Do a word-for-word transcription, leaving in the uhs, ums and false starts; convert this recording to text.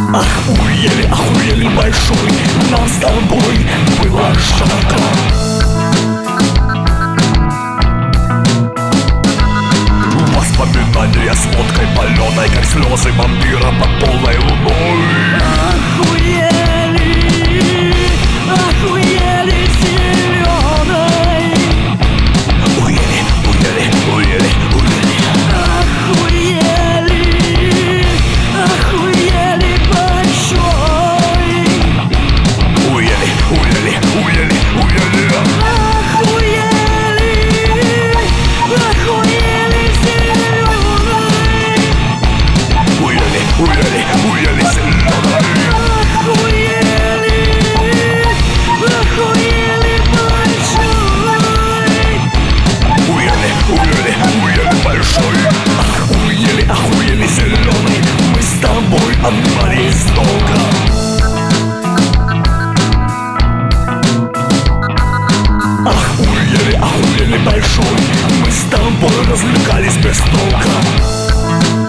Охуели, охуели большой, нам с тобой было жарко. Воспоминания с водкой паленой, как слезы вампира под полной луной. Охуели, охуели зеленой. Уели, уели, уели, уели. Охуели, охуели большой. Уели, уели, уели, уели. Охуели, охуели зеленой. Уели, уели, уели зеленой. Охуели, охуели большой. Уели, уели, уели большой. Охуели, охуели зеленый. Мы с тобой отмали истока. Охуели, охуели большой. Мы с тобой развлекались без толка.